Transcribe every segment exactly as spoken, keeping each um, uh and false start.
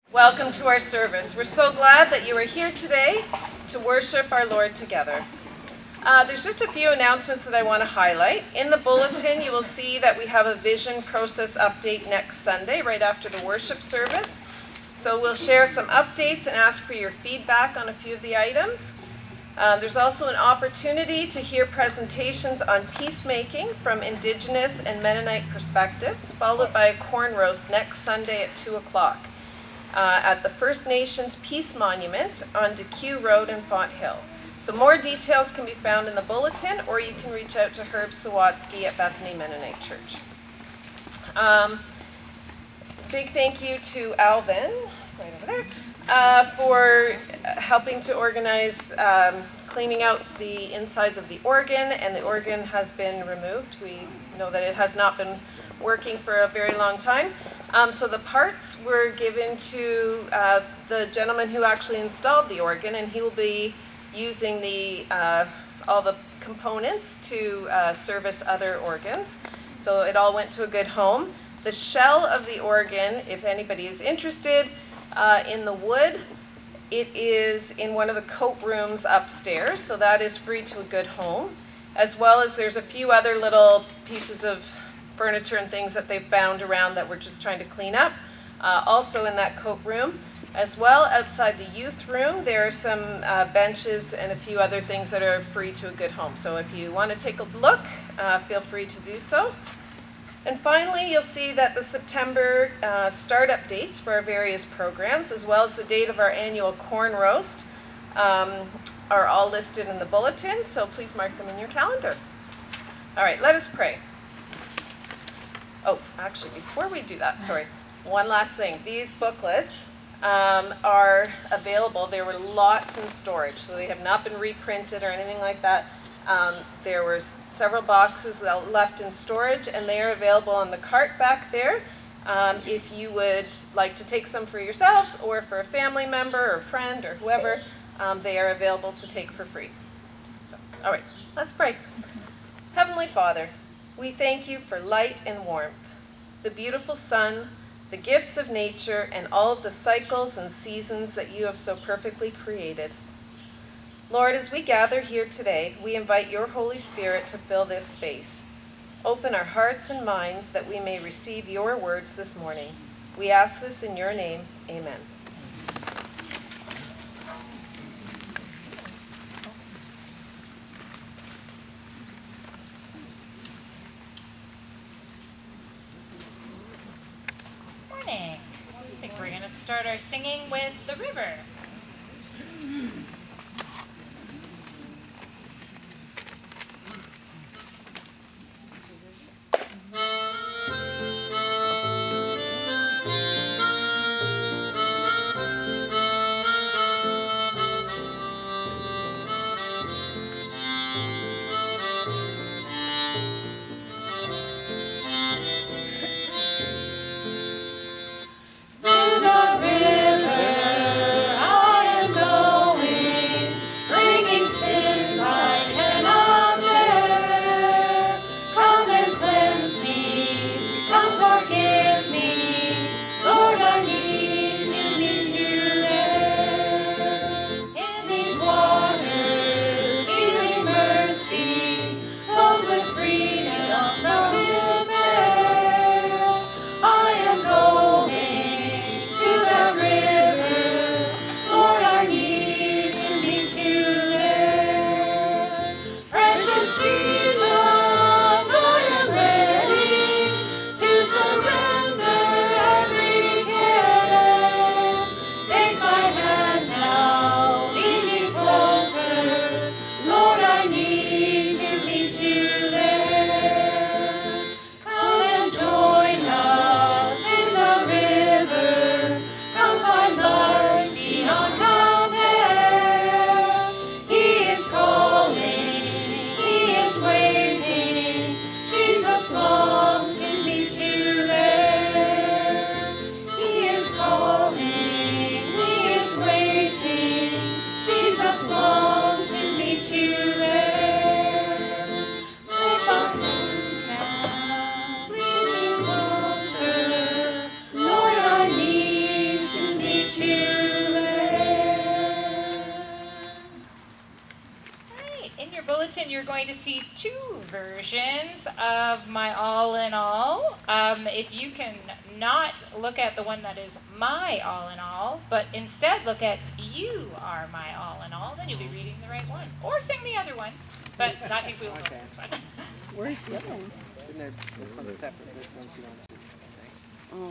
Welcome to our service. We're so glad that you are here today to worship our Lord together. Uh, there's just a few announcements that I want to highlight. In the bulletin, you will see that we have a vision process update next Sunday, right after the worship service. So we'll share some updates and ask for your feedback on a few of the items. Uh, there's also an opportunity to hear presentations on peacemaking from Indigenous and Mennonite perspectives, followed by a corn roast next Sunday at two o'clock. Uh, at the First Nations Peace Monument on DeQ Road in Fonthill. So more details can be found in the bulletin, or you can reach out to Herb Sawatsky at Bethany Mennonite Church. Um, big thank you to Alvin, right over there, uh, for helping to organize um, cleaning out the insides of the organ, and the organ has been removed. We know that it has not been working for a very long time. Um, so the parts were given to uh, the gentleman who actually installed the organ, and he will be using the uh, all the components to uh, service other organs. So it all went to a good home. The shell of the organ, if anybody is interested uh, in the wood, it is in one of the coat rooms upstairs, so that is free to a good home. As well as there's a few other little pieces of furniture and things that they've found around that we're just trying to clean up. Uh, also in that coat room. As well, outside the youth room, there are some uh, benches and a few other things that are free to a good home. So if you want to take a look, uh, feel free to do so. And finally, you'll see that the September uh, startup dates for our various programs, as well as the date of our annual corn roast, um, are all listed in the bulletin, so please mark them in your calendar. All right, let us pray. Oh, actually, before we do that, sorry, one last thing. These booklets um, are available. There were lots in storage, so they have not been reprinted or anything like that. Um, there were several boxes left in storage, and they are available on the cart back there. Um, if you would like to take some for yourself or for a family member or friend or whoever, um, they are available to take for free. So, all right, let's pray. Heavenly Father, we thank you for light and warmth, the beautiful sun, the gifts of nature, and all of the cycles and seasons that you have so perfectly created. Lord, as we gather here today, we invite your Holy Spirit to fill this space. Open our hearts and minds that we may receive your words this morning. We ask this in your name. Amen. I think we're going to start our singing with The River. To the river to see two versions of my all in all. Um, if you can not look at the one that is my all in all, but instead look at you are my all in all, then you'll be reading the right one. Or sing the other one. But I think we will go with this one. Where's the other one? Isn't there this one's separate? This one's you want to do. Oh.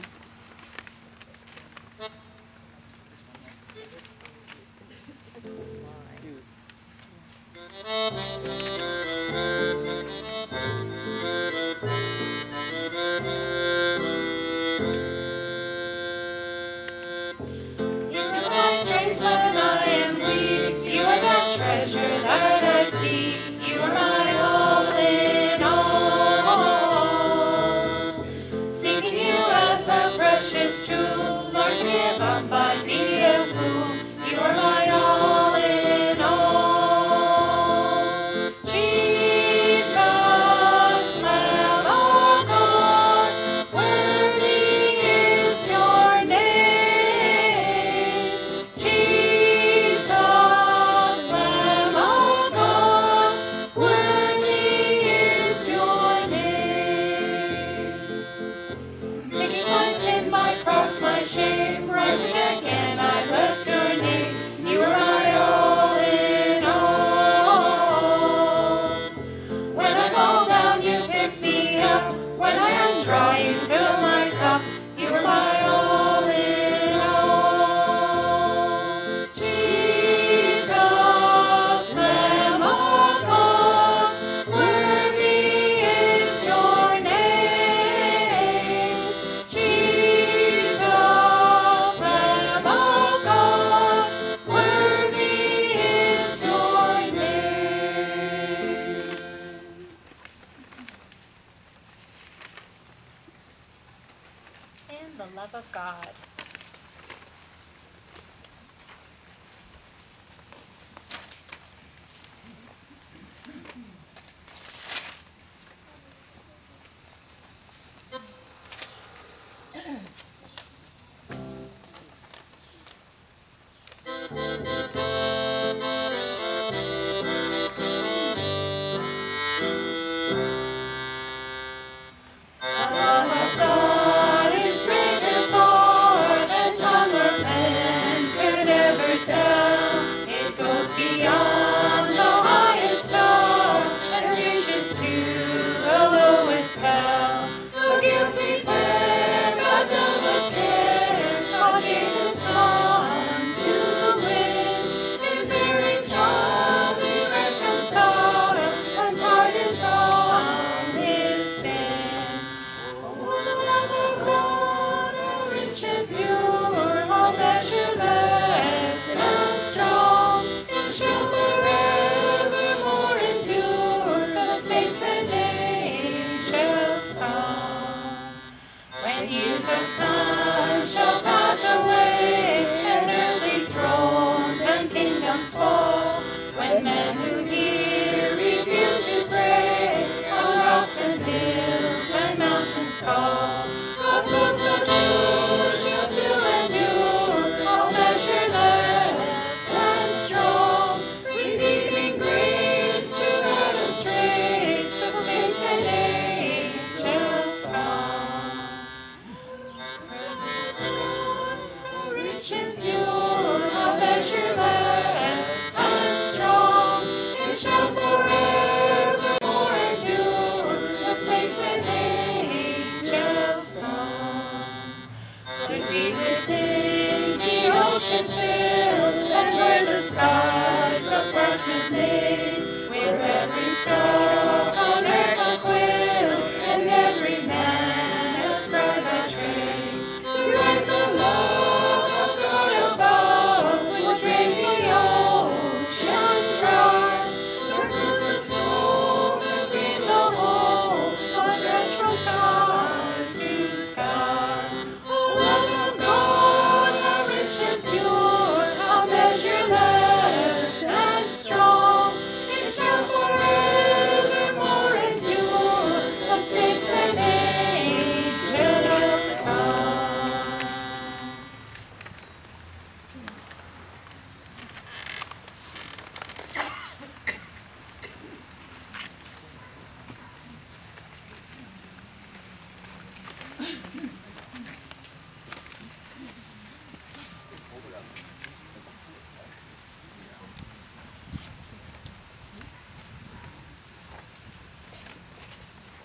Strong.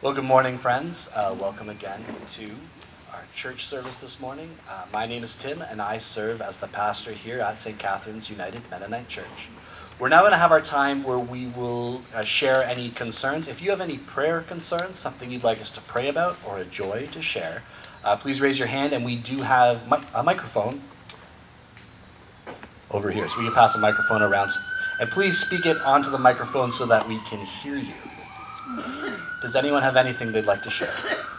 Well, good morning, friends. Uh, welcome again to our church service this morning. Uh, my name is Tim, and I serve as the pastor here at Saint Catherine's United Mennonite Church. We're now going to have our time where we will uh, share any concerns. If you have any prayer concerns, something you'd like us to pray about, or a joy to share, uh, please raise your hand, and we do have mi- a microphone over here, so we can pass a microphone around. And please speak it onto the microphone so that we can hear you. Does anyone have anything they'd like to share?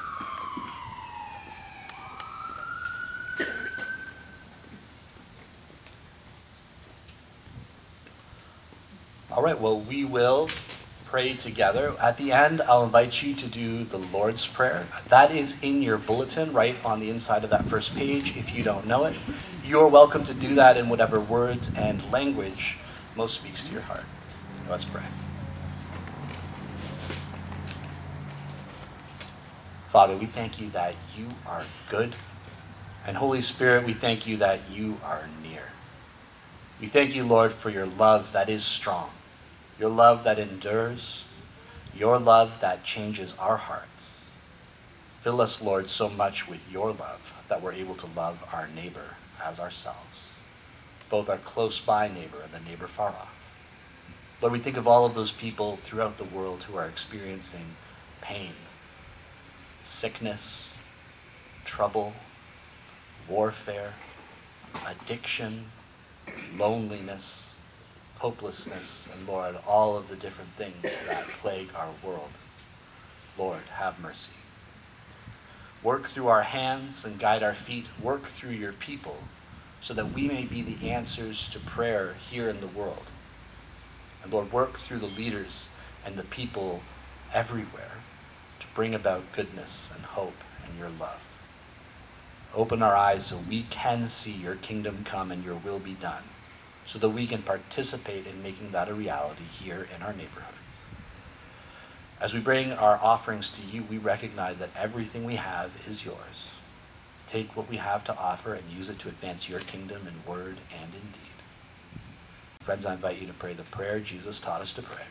All right, well, we will pray together. At the end, I'll invite you to do the Lord's Prayer. That is in your bulletin right on the inside of that first page. If you don't know it, you're welcome to do that in whatever words and language most speaks to your heart. Let's pray. Father, we thank you that you are good. And Holy Spirit, we thank you that you are near. We thank you, Lord, for your love that is strong, your love that endures, your love that changes our hearts. Fill us, Lord, so much with your love that we're able to love our neighbor as ourselves, both our close-by neighbor and the neighbor far off. Lord, we think of all of those people throughout the world who are experiencing pain, sickness, trouble, warfare, addiction, loneliness, hopelessness, and Lord, all of the different things that plague our world. Lord, have mercy. Work through our hands and guide our feet. Work through your people so that we may be the answers to prayer here in the world. And Lord, work through the leaders and the people everywhere to bring about goodness and hope and your love. Open our eyes so we can see your kingdom come and your will be done, so that we can participate in making that a reality here in our neighborhoods. As we bring our offerings to you, we recognize that everything we have is yours. Take what we have to offer and use it to advance your kingdom in word and in deed. Friends, I invite you to pray the prayer Jesus taught us to pray.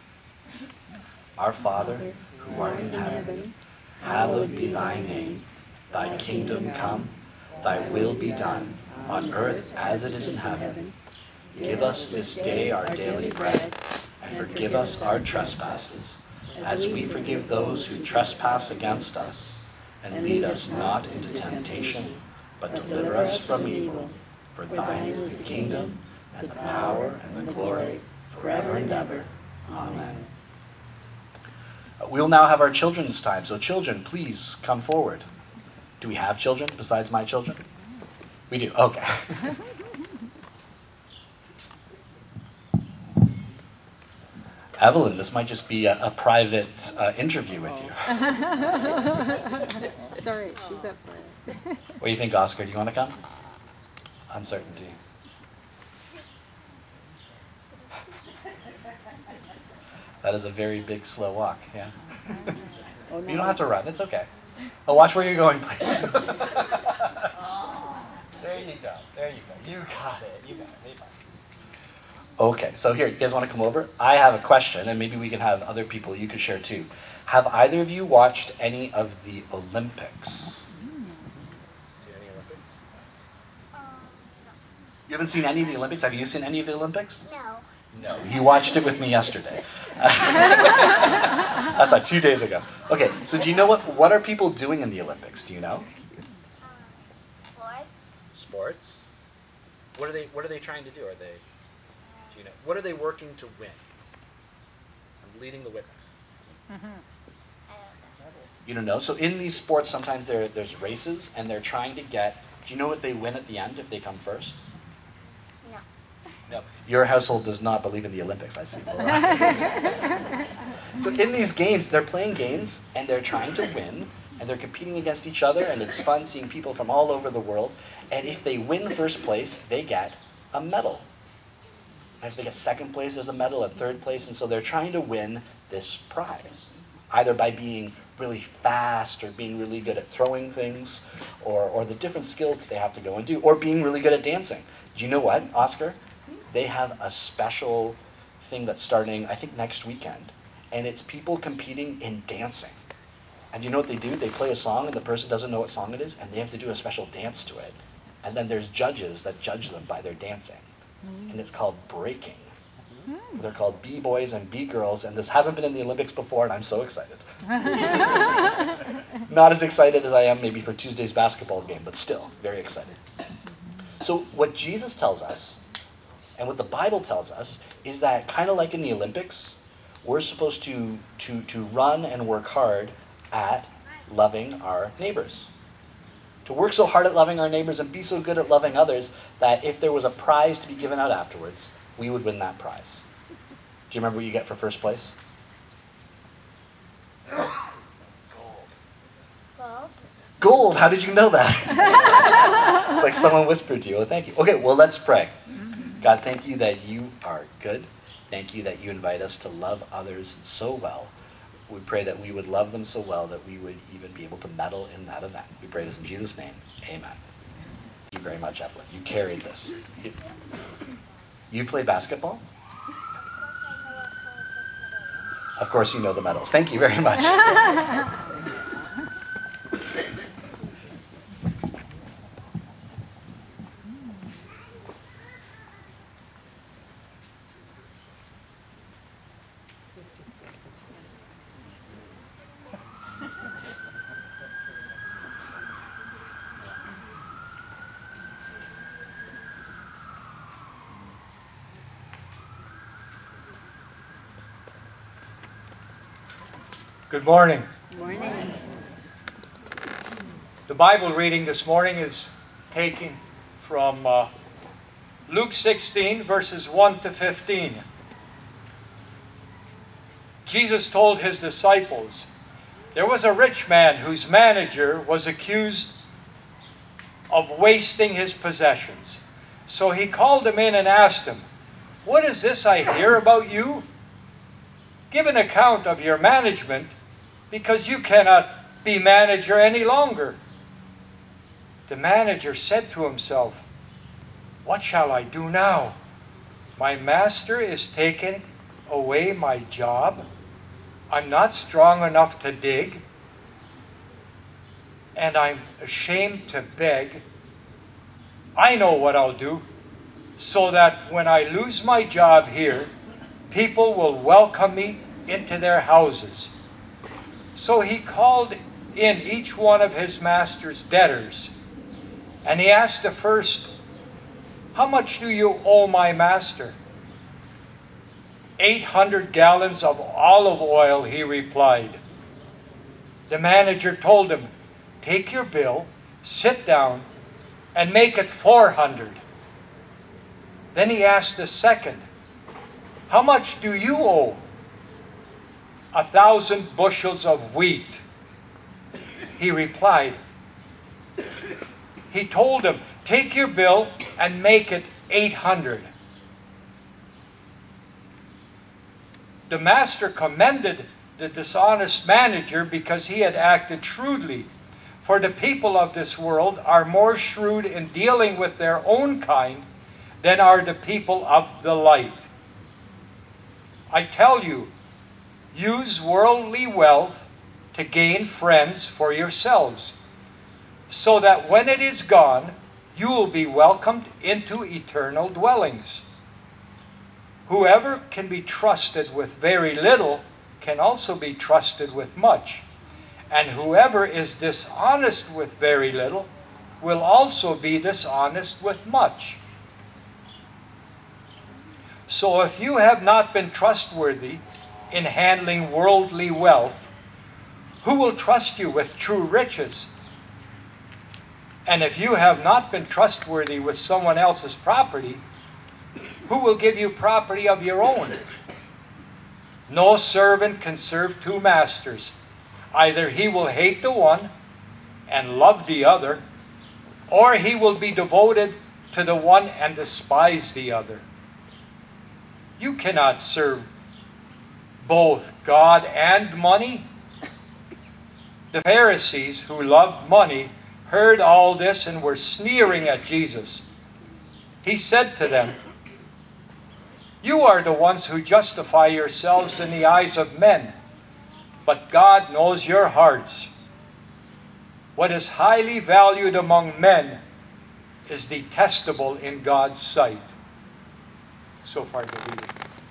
Our Father, who art in heaven, hallowed be thy name. Thy kingdom come, thy will be done, on earth as it is in heaven. Give us this day our daily bread, and forgive us our trespasses, as we forgive those who trespass against us. And lead us not into temptation, but deliver us from evil. For thine is the kingdom, and the power, and the glory, forever and ever. Amen. We'll now have our children's time. So children, please come forward. Do we have children besides my children? We do. Okay. Evelyn, this might just be a, a private uh, interview with you. Sorry, she's up for it. What do you think, Oscar? Do you want to come? Uncertainty. That is a very big, slow walk, yeah. Oh, no. You don't have to run. It's okay. Oh, watch where you're going, please. There you go. There you go. You got it. You got it. You're fine. Okay, so here, you guys want to come over? I have a question, and maybe we can have other people you could share too. Have either of you watched any of the Olympics? Seen any Olympics? You haven't seen any of the Olympics? Have you seen any of the Olympics? No. No, you watched it with me yesterday. That's like two days ago. Okay, so do you know what, what are people doing in the Olympics? Do you know? Um, sports. Sports? What are they What are they trying to do? Are they, do you know? What are they working to win? I'm leading the witness. I don't know. You don't know? So in these sports, sometimes there there's races, and they're trying to get, do you know what they win at the end if they come first? No. No. Your household does not believe in the Olympics, I see. So in these games, they're playing games, and they're trying to win, and they're competing against each other, and it's fun seeing people from all over the world. And if they win first place, they get a medal. And if they get second place, there's a medal, and third place, and so they're trying to win this prize, either by being really fast, or being really good at throwing things, or, or the different skills that they have to go and do, or being really good at dancing. Do you know what, Oscar? They have a special thing that's starting, I think, next weekend, and it's people competing in dancing. And you know what they do? They play a song and the person doesn't know what song it is, and they have to do a special dance to it. And then there's judges that judge them by their dancing. And it's called breaking. They're called B-boys and B-girls, and this hasn't been in the Olympics before, and I'm so excited. Not as excited as I am maybe for Tuesday's basketball game, but still, very excited. So what Jesus tells us, and what the Bible tells us, is that kind of like in the Olympics, we're supposed to, to, to run and work hard at loving our neighbors. To work so hard at loving our neighbors and be so good at loving others that if there was a prize to be given out afterwards, we would win that prize. Do you remember what you get for first place? Gold. Gold. Gold! How did you know that? It's like someone whispered to you. Oh, thank you. Okay, well, let's pray. God, thank you that you are good. Thank you that you invite us to love others so well. We pray that we would love them so well that we would even be able to medal in that event. We pray this in Jesus' name. Amen. Thank you very much, Evelyn. You carried this. You, you play basketball? Of course you know the medals. Thank you very much. Good morning. Morning. The Bible reading this morning is taken from uh, Luke sixteen, verses one to fifteen. Jesus told his disciples, there was a rich man whose manager was accused of wasting his possessions. So he called him in and asked him, what is this I hear about you? Give an account of your management, because you cannot be manager any longer. The manager said to himself, what shall I do now? My master is taking away my job. I'm not strong enough to dig, and I'm ashamed to beg. I know what I'll do, so that when I lose my job here, people will welcome me into their houses. So he called in each one of his master's debtors, and he asked the first, how much do you owe my master? Eight hundred gallons of olive oil, he replied. The manager told him, take your bill, sit down, and make it four hundred. Then he asked the second, how much do you owe? A thousand bushels of wheat. He replied. He told him, take your bill and make it eight hundred. The master commended the dishonest manager because he had acted shrewdly. For the people of this world are more shrewd in dealing with their own kind than are the people of the light. I tell you, use worldly wealth to gain friends for yourselves, so that when it is gone, you will be welcomed into eternal dwellings. Whoever can be trusted with very little can also be trusted with much. And whoever is dishonest with very little will also be dishonest with much. So if you have not been trustworthy in handling worldly wealth, who will trust you with true riches? And if you have not been trustworthy with someone else's property, who will give you property of your own? No servant can serve two masters. Either he will hate the one and love the other, or he will be devoted to the one and despise the other. You cannot serve both God and money. The Pharisees, who loved money, heard all this and were sneering at Jesus. He said to them, you are the ones who justify yourselves in the eyes of men, but God knows your hearts. What is highly valued among men is detestable in God's sight. So far the reading.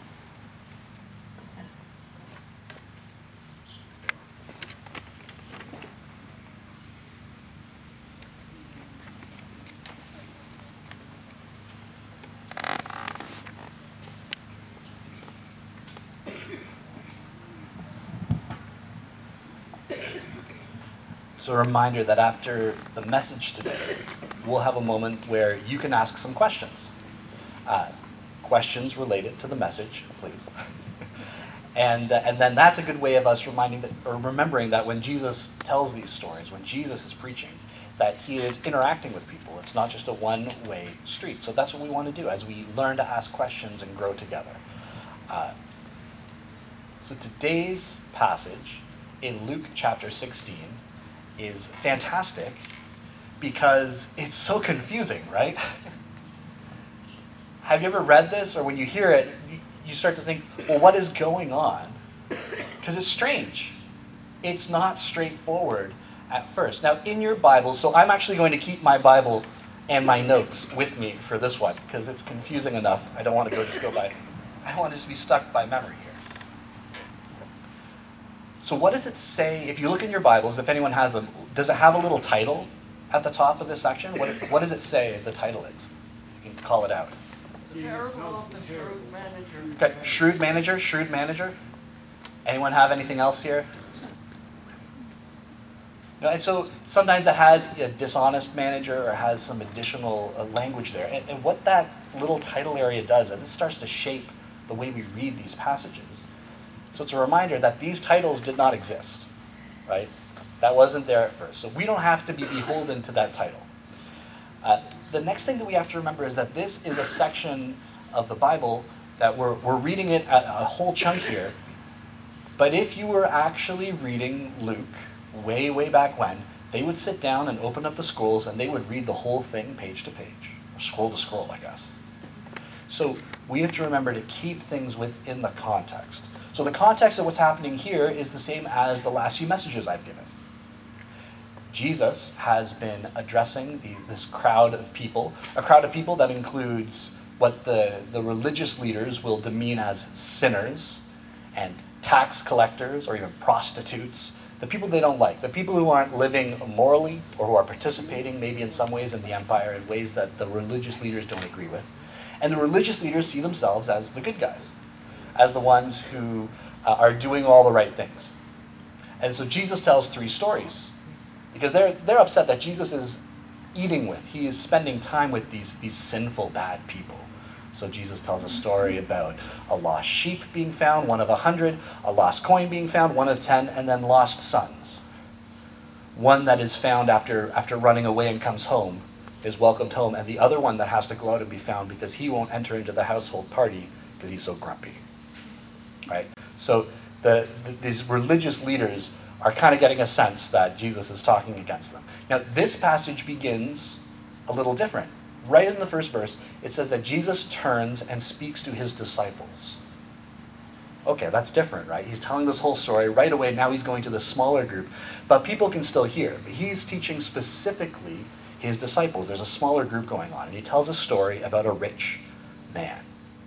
So a reminder that after the message today, we'll have a moment where you can ask some questions. Uh, questions related to the message, please. and uh, and then that's a good way of us reminding that, or remembering that when Jesus tells these stories, when Jesus is preaching, that he is interacting with people. It's not just a one-way street. So that's what we want to do as we learn to ask questions and grow together. Uh, so today's passage in Luke chapter sixteen is fantastic because it's so confusing, right? Have you ever read this, or when you hear it, you, you start to think, well, what is going on? Because it's strange. It's not straightforward at first. Now, in your Bible, so I'm actually going to keep my Bible and my notes with me for this one, because it's confusing enough. I don't want to go just go by, I don't want to just be stuck by memory here. So what does it say, if you look in your Bibles, if anyone has them, does it have a little title at the top of this section? What, what does it say the title is? You can call it out. The parable of the shrewd manager. Okay, shrewd manager, shrewd manager. Anyone have anything else here? No, and so sometimes it has a dishonest manager or has some additional uh, language there. And, and what that little title area does is it starts to shape the way we read these passages. So it's a reminder that these titles did not exist, right? That wasn't there at first. So we don't have to be beholden to that title. Uh, the next thing that we have to remember is that this is a section of the Bible that we're, we're reading it at a whole chunk here. But if you were actually reading Luke way, way back when, they would sit down and open up the scrolls and they would read the whole thing page to page, or scroll to scroll, I guess. So we have to remember to keep things within the context. So the context of what's happening here is the same as the last few messages I've given. Jesus has been addressing the, this crowd of people, a crowd of people that includes what the, the religious leaders will demean as sinners and tax collectors or even prostitutes, the people they don't like, the people who aren't living morally or who are participating maybe in some ways in the empire in ways that the religious leaders don't agree with. And the religious leaders see themselves as the good guys, as the ones who uh, are doing all the right things. And so Jesus tells three stories because they're they're upset that Jesus is eating with, he is spending time with these, these sinful, bad people. So Jesus tells a story about a lost sheep being found, one of a hundred, a lost coin being found, one of ten, and then lost sons. One that is found after after running away and comes home is welcomed home, and the other one that has to go out and be found because he won't enter into the household party because he's so grumpy. Right? So the, the, these religious leaders are kind of getting a sense that Jesus is talking against them. Now, this passage begins a little different. Right in the first verse, it says that Jesus turns and speaks to his disciples. Okay, that's different, right? He's telling this whole story right away. Now he's going to the smaller group. But people can still hear. But he's teaching specifically his disciples. There's a smaller group going on. And he tells a story about a rich man.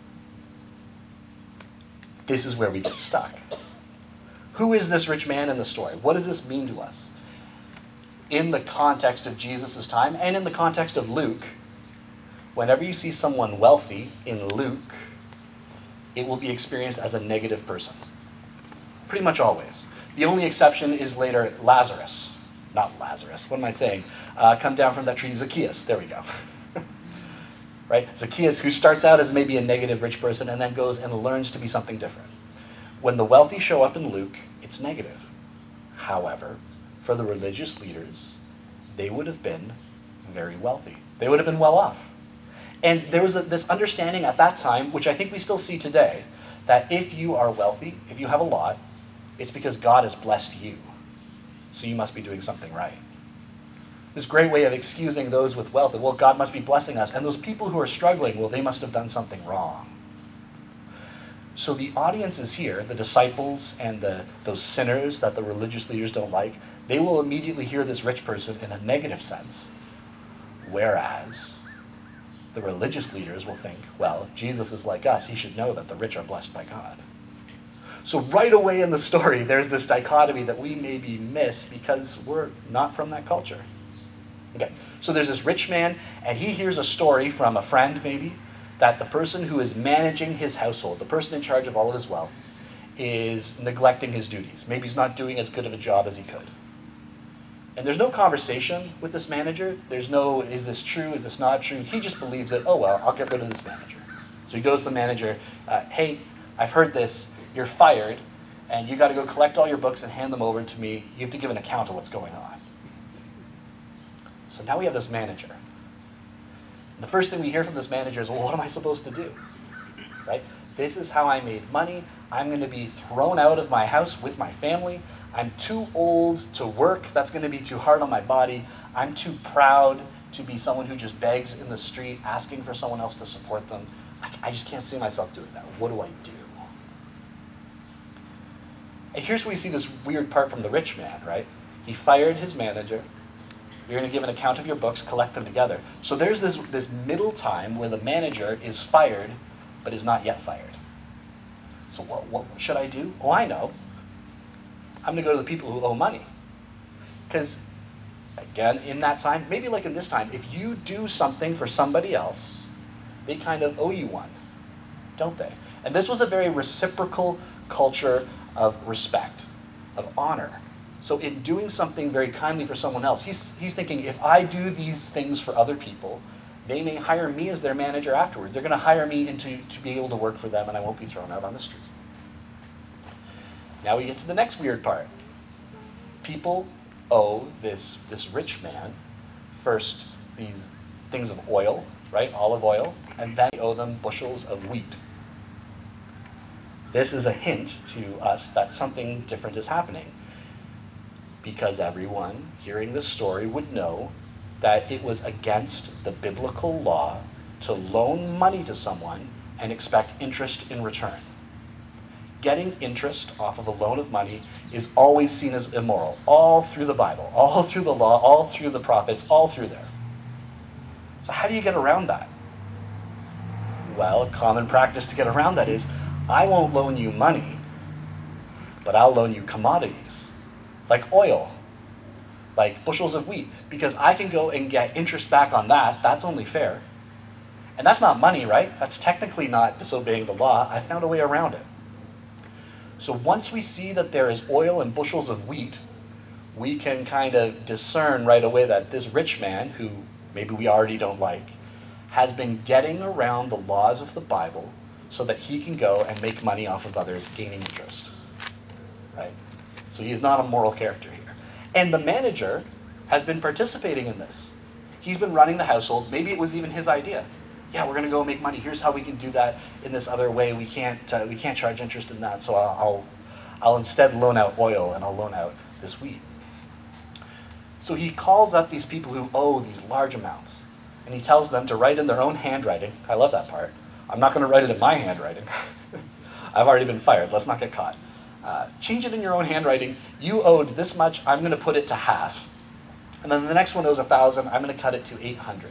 This is where we get stuck. Who is this rich man in the story? What does this mean to us? In the context of Jesus' time and in the context of Luke, whenever you see someone wealthy in Luke, it will be experienced as a negative person. Pretty much always. The only exception is later Lazarus. Not Lazarus. What am I saying? Uh, come down from that tree, Zacchaeus. There we go. Right? Zacchaeus, who starts out as maybe a negative rich person and then goes and learns to be something different. When the wealthy show up in Luke, it's negative. However, for the religious leaders, they would have been very wealthy. They would have been well off. And there was a, this understanding at that time, which I think we still see today, that if you are wealthy, if you have a lot, it's because God has blessed you. So you must be doing something right. This great way of excusing those with wealth, that, well, God must be blessing us. And those people who are struggling, well, they must have done something wrong. So the audience is here, the disciples and the, those sinners that the religious leaders don't like, they will immediately hear this rich person in a negative sense. Whereas the religious leaders will think, well, Jesus is like us, he should know that the rich are blessed by God. So right away in the story, there's this dichotomy that we maybe miss because we're not from that culture. Okay, so there's this rich man, and he hears a story from a friend maybe, that the person who is managing his household, the person in charge of all of his wealth, is neglecting his duties. Maybe he's not doing as good of a job as he could. And there's no conversation with this manager. There's no, is this true, is this not true? He just believes that, oh, well, I'll get rid of this manager. So he goes to the manager, uh, hey, I've heard this, you're fired, and you got to go collect all your books and hand them over to me. You have to give an account of what's going on. So now we have this manager. And the first thing we hear from this manager is, well, what am I supposed to do? Right? This is how I made money. I'm going to be thrown out of my house with my family. I'm too old to work. That's going to be too hard on my body. I'm too proud to be someone who just begs in the street, asking for someone else to support them. I, I just can't see myself doing that. What do I do? And here's where we see this weird part from the rich man, right? He fired his manager. You're going to give an account of your books, collect them together. So there's this, this middle time where the manager is fired, but is not yet fired. So what, what should I do? Oh, I know. I'm going to go to the people who owe money. Because, again, in that time, maybe like in this time, if you do something for somebody else, they kind of owe you one, don't they? And this was a very reciprocal culture of respect, of honor. So in doing something very kindly for someone else, he's, he's thinking, if I do these things for other people, they may hire me as their manager afterwards. They're going to hire me into to be able to work for them, and I won't be thrown out on the street. Now we get to the next weird part. People owe this, this rich man first these things of oil, right, olive oil, and then they owe them bushels of wheat. This is a hint to us that something different is happening, because everyone hearing this story would know that it was against the biblical law to loan money to someone and expect interest in return. Getting interest off of a loan of money is always seen as immoral, all through the Bible, all through the law, all through the prophets, all through there. So how do you get around that? Well, a common practice to get around that is, I won't loan you money, but I'll loan you commodities, like oil, like bushels of wheat, because I can go and get interest back on that. That's only fair. And that's not money, right? That's technically not disobeying the law. I found a way around it. So once we see that there is oil and bushels of wheat, we can kind of discern right away that this rich man, who maybe we already don't like, has been getting around the laws of the Bible so that he can go and make money off of others, gaining interest. Right? So he is not a moral character here. And the manager has been participating in this. He's been running the household. Maybe it was even his idea. Yeah, we're going to go make money. Here's how we can do that in this other way. We can't uh, we can't charge interest in that, so I'll, I'll I'll instead loan out oil and I'll loan out this wheat. So he calls up these people who owe these large amounts, and he tells them to write in their own handwriting. I love that part. I'm not going to write it in my handwriting. I've already been fired. Let's not get caught. Uh, change it in your own handwriting. You owed this much. I'm going to put it to half. And then the next one owes a thousand. I'm going to cut it to eight hundred.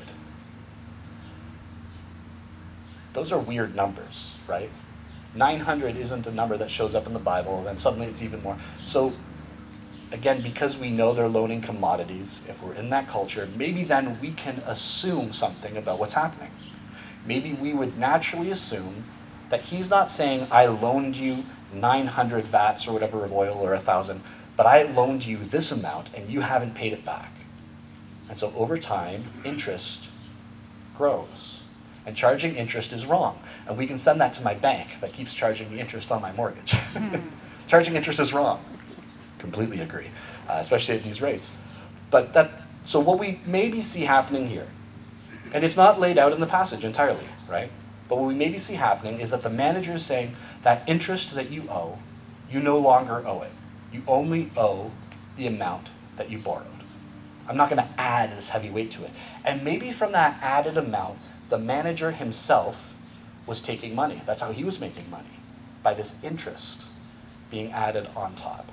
Those are weird numbers, right? nine hundred isn't a number that shows up in the Bible, and suddenly it's even more. So, again, because we know they're loaning commodities, if we're in that culture, maybe then we can assume something about what's happening. Maybe we would naturally assume that he's not saying, I loaned you nine hundred vats or whatever of oil or one thousand, but I loaned you this amount and you haven't paid it back. And so over time, interest grows. And charging interest is wrong. And we can send that to my bank that keeps charging the interest on my mortgage. Mm. Charging interest is wrong. Completely agree, uh, especially at these rates. But that, so what we maybe see happening here, and it's not laid out in the passage entirely, right? But what we maybe see happening is that the manager is saying that interest that you owe, you no longer owe it. You only owe the amount that you borrowed. I'm not going to add this heavy weight to it. And maybe from that added amount, the manager himself was taking money. That's how he was making money. by this interest being added on top.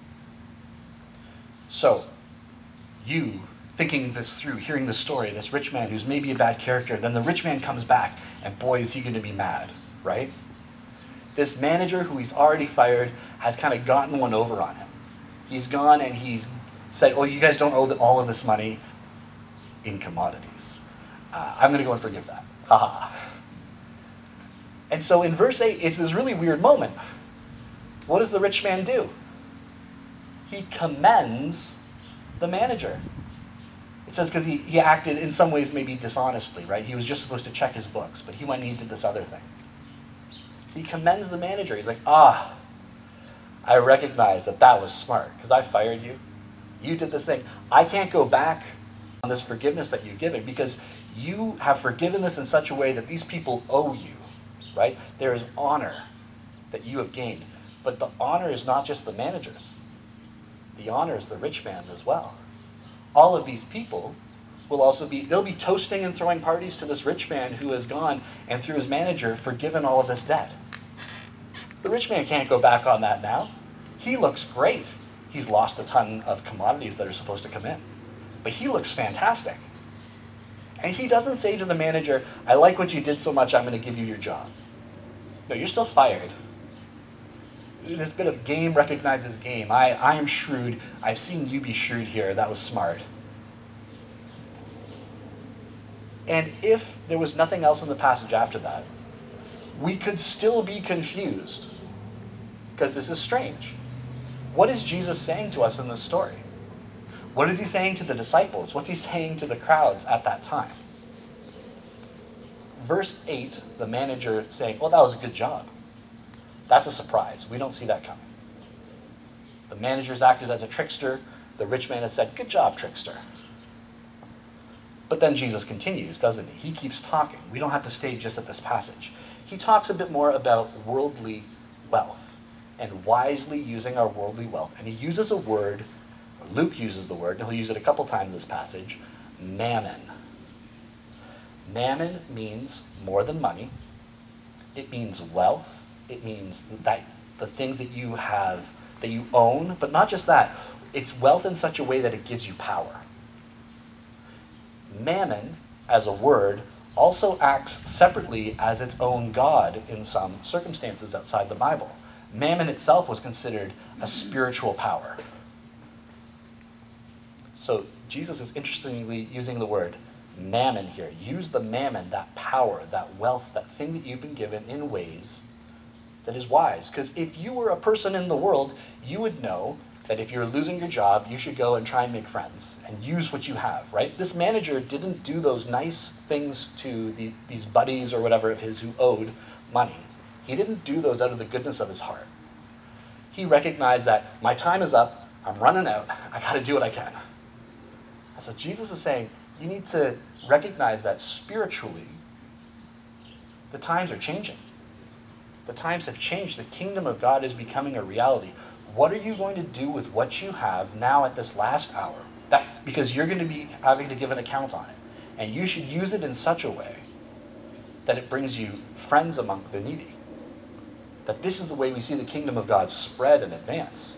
So, you thinking this through, hearing the story, this rich man who's maybe a bad character, then the rich man comes back, and boy, is he going to be mad, right? This manager who he's already fired has kind of gotten one over on him. He's gone and he's said, oh, you guys don't owe the, all of this money in commodities. Uh, I'm going to go and forgive that. Haha. And so in verse eight, it's this really weird moment. What does the rich man do? He commends the manager. It says because he, he acted in some ways maybe dishonestly, right? He was just supposed to check his books, but he went and he did this other thing. He commends the manager. He's like, ah, I recognize that that was smart because I fired you. You did this thing. I can't go back on this forgiveness that you've given because you have forgiven this in such a way that these people owe you, right? There is honor that you have gained. But the honor is not just the manager's. The honor is the rich man's as well. All of these people will also be, they'll be toasting and throwing parties to this rich man who has gone and through his manager forgiven all of this debt. The rich man can't go back on that now. He looks great. He's lost a ton of commodities that are supposed to come in. But he looks fantastic. And he doesn't say to the manager, I like what you did so much, I'm going to give you your job. No, you're still fired. This bit of game recognizes game. I, I am shrewd. I've seen you be shrewd here. That was smart. And if there was nothing else in the passage after that, we could still be confused. Because this is strange. What is Jesus saying to us in this story? What is he saying to the disciples? What's he saying to the crowds at that time? Verse eight, the manager saying, well, that was a good job. That's a surprise. We don't see that coming. The manager's acted as a trickster. The rich man has said, good job, trickster. But then Jesus continues, doesn't he? He keeps talking. We don't have to stay just at this passage. He talks a bit more about worldly wealth and wisely using our worldly wealth. And he uses a word, Luke uses the word, and he'll use it a couple times in this passage, mammon. Mammon means more than money. It means wealth. It means that the things that you have, that you own, but not just that. It's wealth in such a way that it gives you power. Mammon, as a word, also acts separately as its own god in some circumstances outside the Bible. Mammon itself was considered a spiritual power. So Jesus is interestingly using the word mammon here. Use the mammon, that power, that wealth, that thing that you've been given in ways that is wise. Because if you were a person in the world, you would know that if you're losing your job, you should go and try and make friends and use what you have, right? This manager didn't do those nice things to the, these buddies or whatever of his who owed money. He didn't do those out of the goodness of his heart. He recognized that my time is up, I'm running out, I got to do what I can. And so Jesus is saying, you need to recognize that spiritually, the times are changing. The times have changed. The kingdom of God is becoming a reality. What are you going to do with what you have now at this last hour? That, because you're going to be having to give an account on it. And you should use it in such a way that it brings you friends among the needy. That this is the way we see the kingdom of God spread and advance.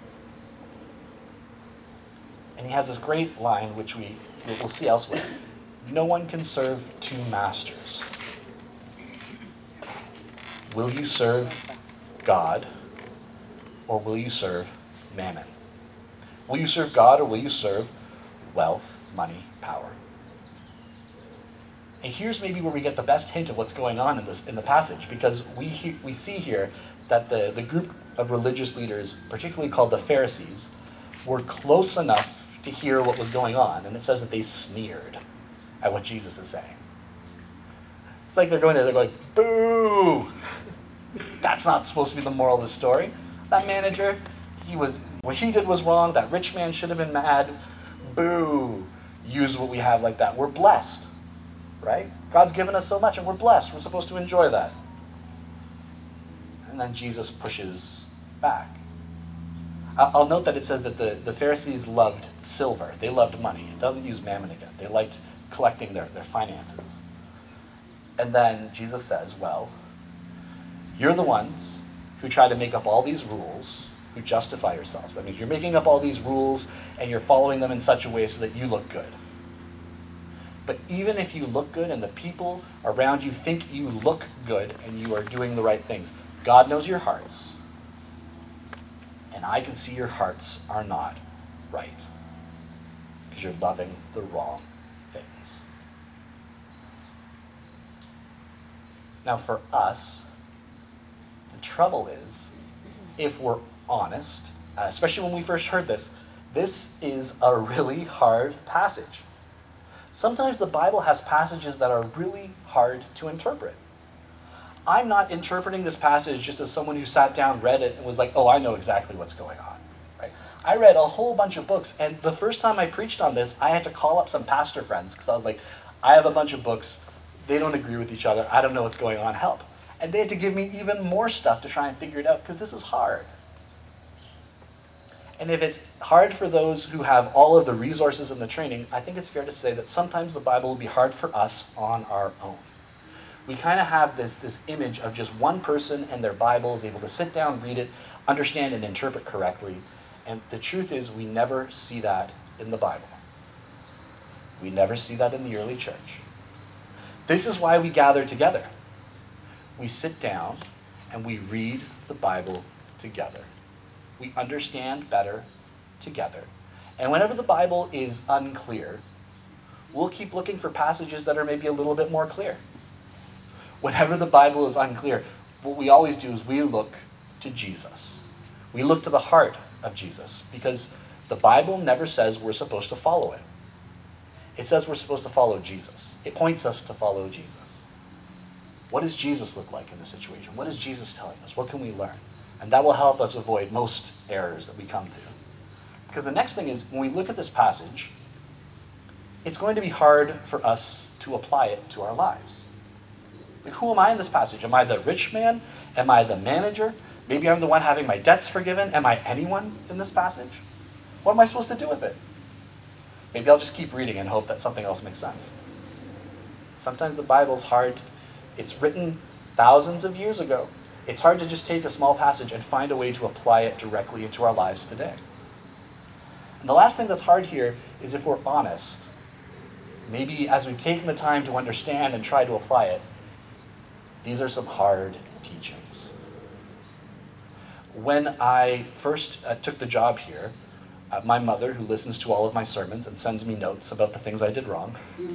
And he has this great line, which we, we'll see elsewhere. No one can serve two masters. Will you serve God, or will you serve mammon? Will you serve God, or will you serve wealth, money, power? And here's maybe where we get the best hint of what's going on in this in the passage, because we he, we see here that the, the group of religious leaders, particularly called the Pharisees, were close enough to hear what was going on, and it says that they sneered at what Jesus is saying. It's like they're going there, they're going, boo! That's not supposed to be the moral of the story. That manager, he was what he did was wrong. That rich man should have been mad. Boo! Use what we have like that. We're blessed, right? God's given us so much, and we're blessed. We're supposed to enjoy that. And then Jesus pushes back. I'll note that it says that the, the Pharisees loved silver. They loved money. It doesn't use mammon again. They liked collecting their, their finances. And then Jesus says, well, you're the ones who try to make up all these rules, who justify yourselves. That means you're making up all these rules and you're following them in such a way so that you look good. But even if you look good and the people around you think you look good and you are doing the right things, God knows your hearts. And I can see your hearts are not right. Because you're loving the wrong things. Now for us, the trouble is, if we're honest, uh, especially when we first heard this, this is a really hard passage. Sometimes the Bible has passages that are really hard to interpret. I'm not interpreting this passage just as someone who sat down, read it, and was like, oh, I know exactly what's going on. Right? I read a whole bunch of books, and the first time I preached on this, I had to call up some pastor friends, because I was like, I have a bunch of books, they don't agree with each other, I don't know what's going on, help. And they had to give me even more stuff to try and figure it out, because this is hard. And if it's hard for those who have all of the resources and the training, I think it's fair to say that sometimes the Bible will be hard for us on our own. We kind of have this, this image of just one person and their Bible is able to sit down, read it, understand and interpret correctly. And the truth is we never see that in the Bible. We never see that in the early church. This is why we gather together. We sit down and we read the Bible together. We understand better together. And whenever the Bible is unclear, we'll keep looking for passages that are maybe a little bit more clear. Whenever the Bible is unclear, what we always do is we look to Jesus. We look to the heart of Jesus, because the Bible never says we're supposed to follow it. It says we're supposed to follow Jesus. It points us to follow Jesus. What does Jesus look like in this situation? What is Jesus telling us? What can we learn? And that will help us avoid most errors that we come to. Because the next thing is, when we look at this passage, it's going to be hard for us to apply it to our lives. Like, who am I in this passage? Am I the rich man? Am I the manager? Maybe I'm the one having my debts forgiven. Am I anyone in this passage? What am I supposed to do with it? Maybe I'll just keep reading and hope that something else makes sense. Sometimes the Bible's hard. It's written thousands of years ago. It's hard to just take a small passage and find a way to apply it directly into our lives today. And the last thing that's hard here is, if we're honest, maybe as we've taken the time to understand and try to apply it, these are some hard teachings. When I first uh, took the job here, uh, my mother, who listens to all of my sermons and sends me notes about the things I did wrong,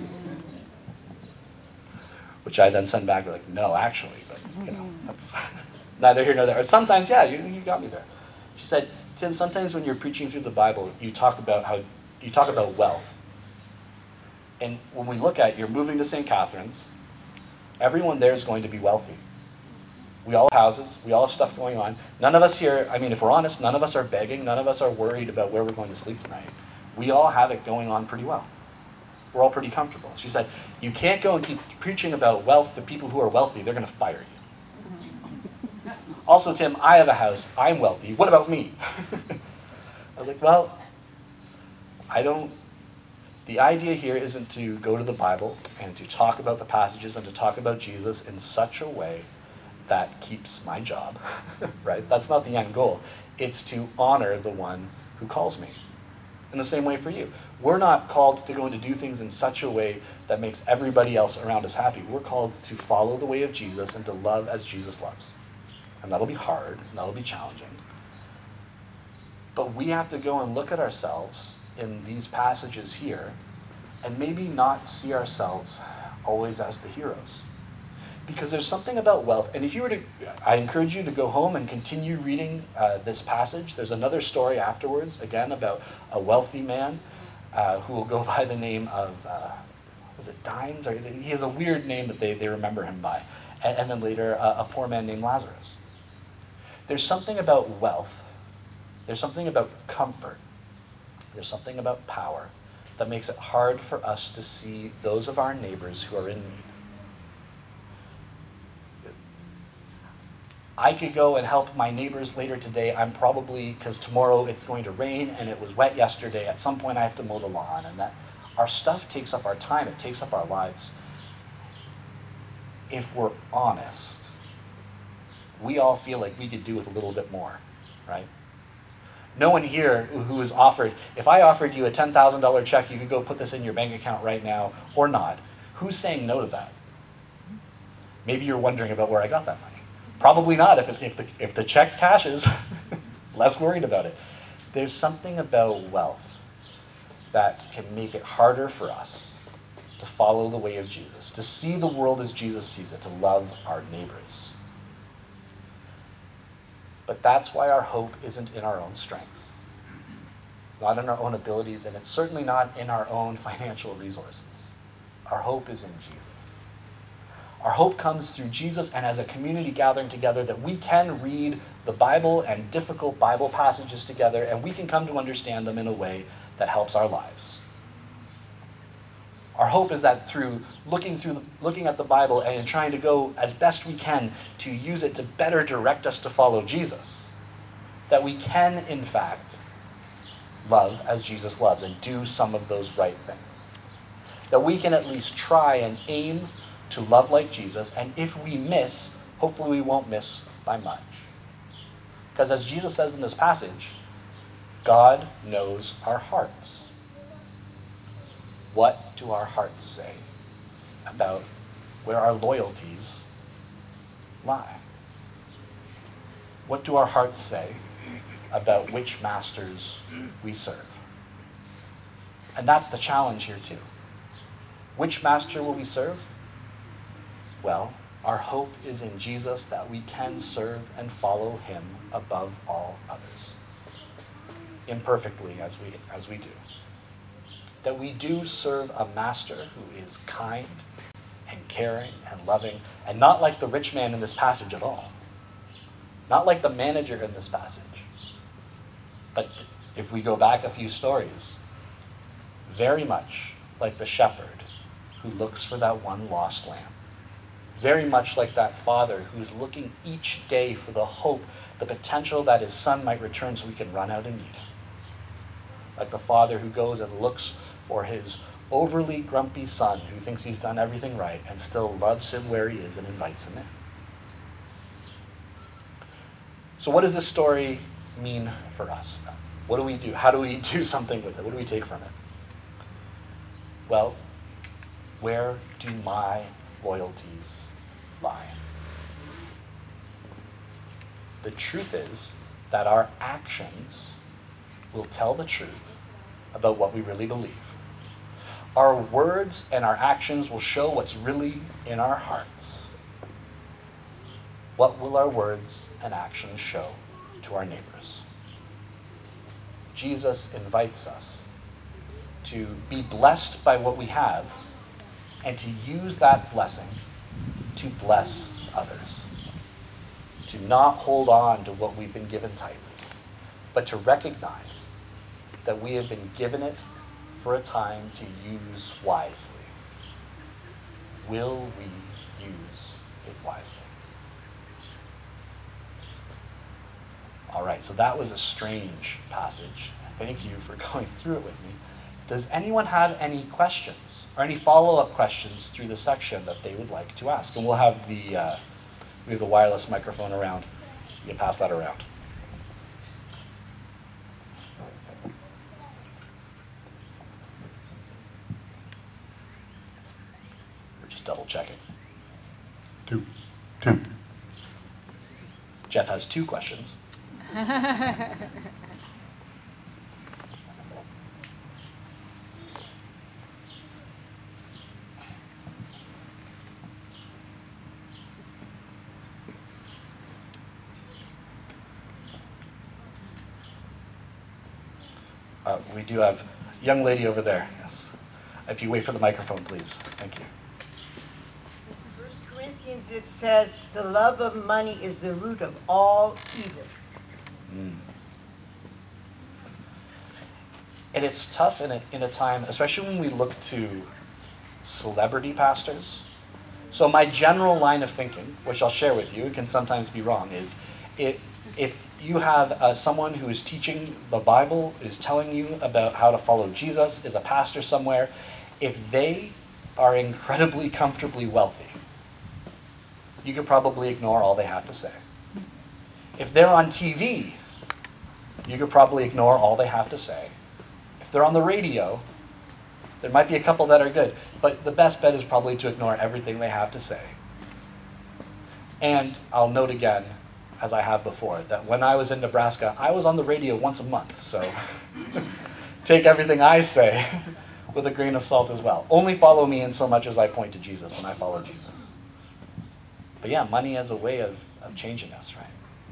which I then send back like, no, actually, but you know, that's neither here nor there. Or sometimes, yeah, you, you got me there. She said, Tim, sometimes when you're preaching through the Bible, you talk about how you talk about wealth. And when we look at, you're moving to Saint Catharines, everyone there is going to be wealthy. We all have houses, we all have stuff going on. None of us here, I mean, if we're honest, none of us are begging, none of us are worried about where we're going to sleep tonight. We all have it going on pretty well. We're all pretty comfortable. She said, you can't go and keep preaching about wealth to people who are wealthy. They're going to fire you. Also, Tim, I have a house. I'm wealthy. What about me? I was like, well, I don't... The idea here isn't to go to the Bible and to talk about the passages and to talk about Jesus in such a way that keeps my job, right? That's not the end goal. It's to honor the one who calls me. In the same way for you. We're not called to go and to do things in such a way that makes everybody else around us happy. We're called to follow the way of Jesus and to love as Jesus loves. And that'll be hard, and that'll be challenging. But we have to go and look at ourselves in these passages here and maybe not see ourselves always as the heroes. Because there's something about wealth, and if you were to, I encourage you to go home and continue reading uh, this passage. There's another story afterwards, again, about a wealthy man uh, who will go by the name of, uh, was it Dines? Or he has a weird name that they, they remember him by. And, and then later, uh, a poor man named Lazarus. There's something about wealth. There's something about comfort. There's something about power that makes it hard for us to see those of our neighbors who are in need. I could go and help my neighbors later today. I'm probably, because tomorrow it's going to rain and it was wet yesterday, at some point I have to mow the lawn, and that our stuff takes up our time, it takes up our lives. If we're honest, we all feel like we could do with a little bit more, right? No one here who is offered, if I offered you a ten thousand dollars check, you could go put this in your bank account right now, or not. Who's saying no to that? Maybe you're wondering about where I got that money. Probably not. If, if, the, if the check cashes, less worried about it. There's something about wealth that can make it harder for us to follow the way of Jesus, to see the world as Jesus sees it, to love our neighbors. But that's why our hope isn't in our own strengths. It's not in our own abilities, and it's certainly not in our own financial resources. Our hope is in Jesus. Our hope comes through Jesus and as a community gathering together that we can read the Bible and difficult Bible passages together, and we can come to understand them in a way that helps our lives. Our hope is that through looking through, the, looking at the Bible and trying to go as best we can to use it to better direct us to follow Jesus, that we can, in fact, love as Jesus loves and do some of those right things. That we can at least try and aim to love like Jesus, and if we miss, hopefully we won't miss by much. Because as Jesus says in this passage, God knows our hearts. What do our hearts say about where our loyalties lie? What do our hearts say about which masters we serve? And that's the challenge here too. Which master will we serve? Well, our hope is in Jesus, that we can serve and follow him above all others, imperfectly as we as we do. That we do serve a master who is kind and caring and loving, and not like the rich man in this passage at all. Not like the manager in this passage. But if we go back a few stories, very much like the shepherd who looks for that one lost lamb. Very much like that father who's looking each day for the hope, the potential that his son might return so we can run out and eat. Like the father who goes and looks for his overly grumpy son who thinks he's done everything right and still loves him where he is and invites him in. So what does this story mean for us? What do we do? How do we do something with it? What do we take from it? Well, where do my loyalties lie? The truth is that our actions will tell the truth about what we really believe. Our words and our actions will show what's really in our hearts. What will our words and actions show to our neighbors? Jesus invites us to be blessed by what we have and to use that blessing to bless others. To not hold on to what we've been given tightly, but to recognize that we have been given it for a time to use wisely. Will we use it wisely? All right, so that was a strange passage. Thank you for going through it with me. Does anyone have any questions or any follow-up questions through the section that they would like to ask? And we'll have the uh, we have the wireless microphone around. You can pass that around. We're just double checking. Two. Two. Jeff has two questions. Uh, we do have a young lady over there. Yes. If you wait for the microphone, please. Thank you. First Corinthians, it says, the love of money is the root of all evil. Mm. And it's tough in a, in a time, especially when we look to celebrity pastors. So my general line of thinking, which I'll share with you, it can sometimes be wrong, is it, if you have uh, someone who is teaching the Bible, is telling you about how to follow Jesus, is a pastor somewhere, if they are incredibly comfortably wealthy, you could probably ignore all they have to say. If they're on T V, you could probably ignore all they have to say. If they're on the radio, there might be a couple that are good, but the best bet is probably to ignore everything they have to say. And I'll note again, as I have before, that when I was in Nebraska, I was on the radio once a month, so take everything I say with a grain of salt as well. Only follow me in so much as I point to Jesus, and I follow Jesus. But yeah, money as a way of, of changing us, right?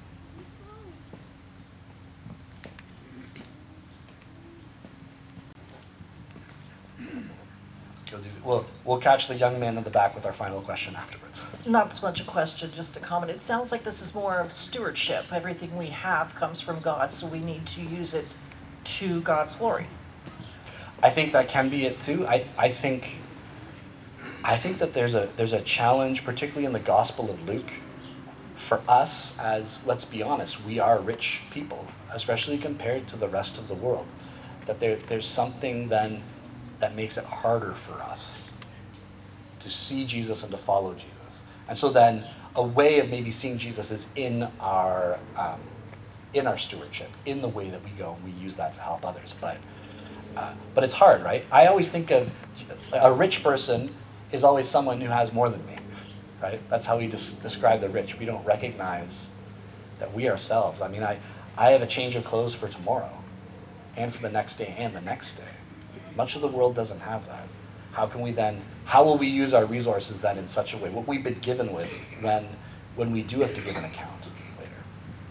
We'll, we'll catch the young man in the back with our final question afterwards. Not so much a question, just a comment. It sounds like this is more of stewardship. Everything we have comes from God, so we need to use it to God's glory. I think that can be it too. I, I think I think that there's a there's a challenge, particularly in the Gospel of Luke, for us as, let's be honest, we are rich people, especially compared to the rest of the world. That there there's something then that makes it harder for us to see Jesus and to follow Jesus. And so then a way of maybe seeing Jesus is in our um, in our stewardship, in the way that we go and we use that to help others. But uh, but it's hard, right? I always think of a rich person is always someone who has more than me, right? That's how we des- describe the rich. We don't recognize that we ourselves. I mean, I, I have a change of clothes for tomorrow and for the next day and the next day. Much of the world doesn't have that. How can we then, how will we use our resources then in such a way, what we've been given with, when, when we do have to give an account later?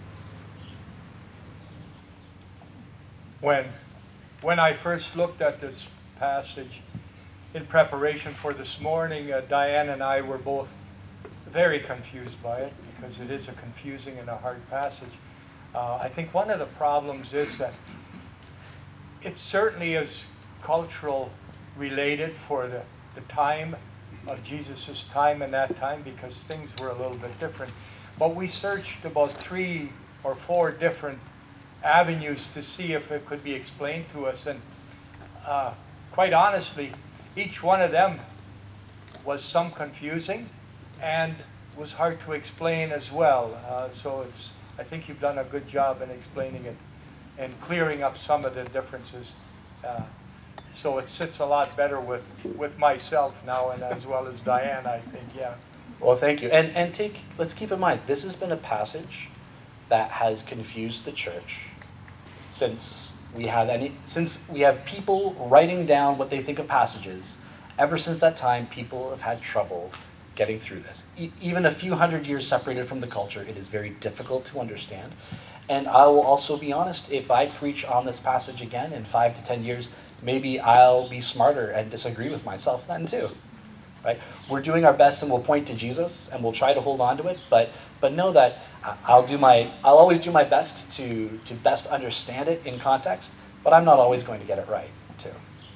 When, when I first looked at this passage in preparation for this morning, uh, Diane and I were both very confused by it, because it is a confusing and a hard passage. Uh, I think one of the problems is that it certainly is cultural related for the, the time of Jesus' time and that time, because things were a little bit different. But we searched about three or four different avenues to see if it could be explained to us, and uh, quite honestly, each one of them was some confusing and was hard to explain as well. Uh, so it's, I think you've done a good job in explaining it and clearing up some of the differences. Uh, so it sits a lot better with, with myself now, and as well as Diane, I think, yeah. Well, thank you. And and take let's keep in mind, this has been a passage that has confused the church since we have any since we have people writing down what they think of passages. Ever since that time, people have had trouble getting through this. E- even a few hundred years separated from the culture, it is very difficult to understand. And I will also be honest, if I preach on this passage again in five to ten years, maybe I'll be smarter and disagree with myself then too. Right? We're doing our best, and we'll point to Jesus, and we'll try to hold on to it. But but know that I'll do my I'll always do my best to to best understand it in context. But I'm not always going to get it right too.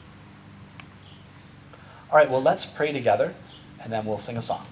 All right. Well, let's pray together, and then we'll sing a song.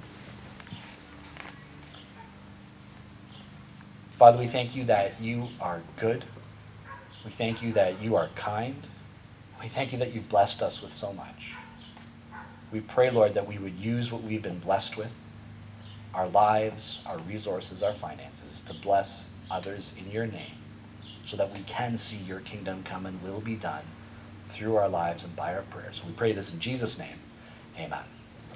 Father, we thank you that you are good. We thank you that you are kind. We thank you that you've blessed us with so much. We pray, Lord, that we would use what we've been blessed with, our lives, our resources, our finances, to bless others in your name, so that we can see your kingdom come and will be done through our lives and by our prayers. We pray this in Jesus' name. Amen.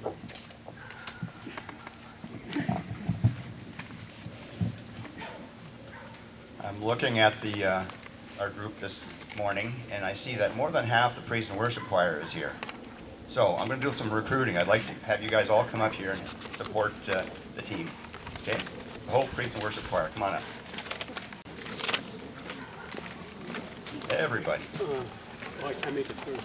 I'm looking at the uh, our group this morning, and I see that more than half the praise and worship choir is here. So I'm going to do some recruiting. I'd like to have you guys all come up here and support uh, the team. Okay? The whole praise and worship choir, come on up. Everybody. Uh, well, I make it through.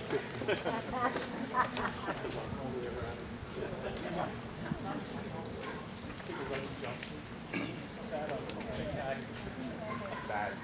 Bad.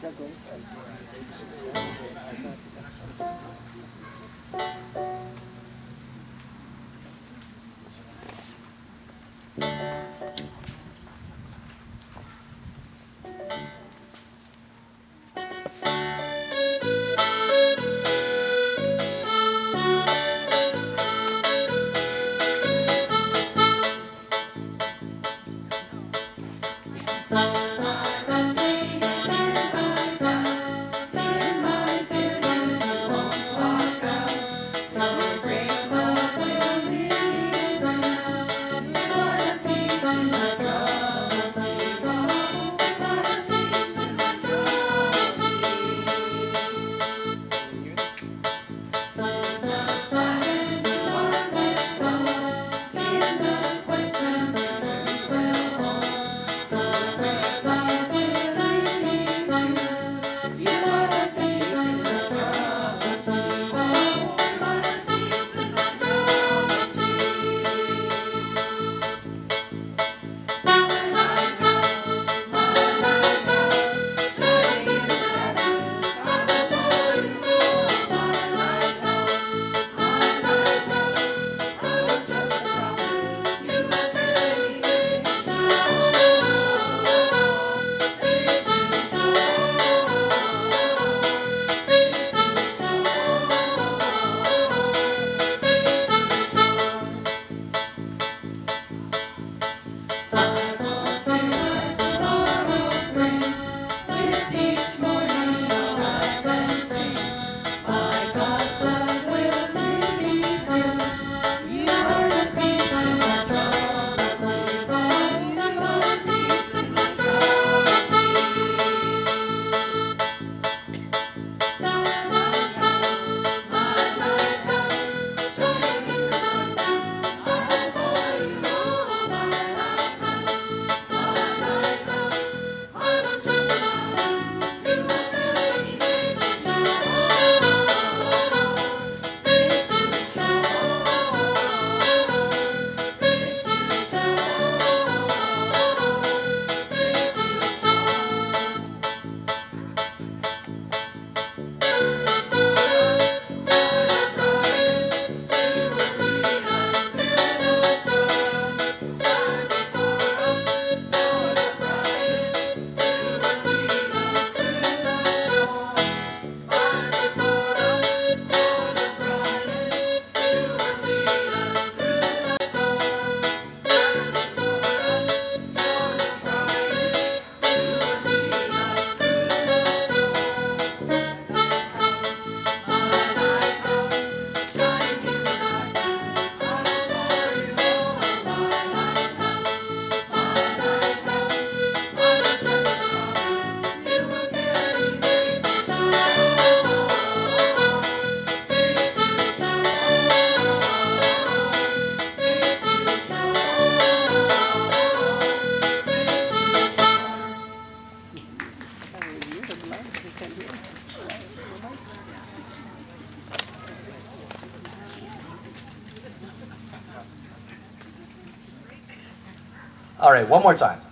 All right, one more time.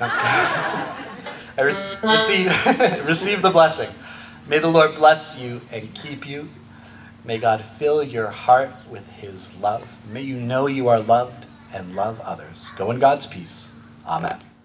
I re- receive, receive the blessing. May the Lord bless you and keep you. May God fill your heart with his love. May you know you are loved and love others. Go in God's peace. Amen.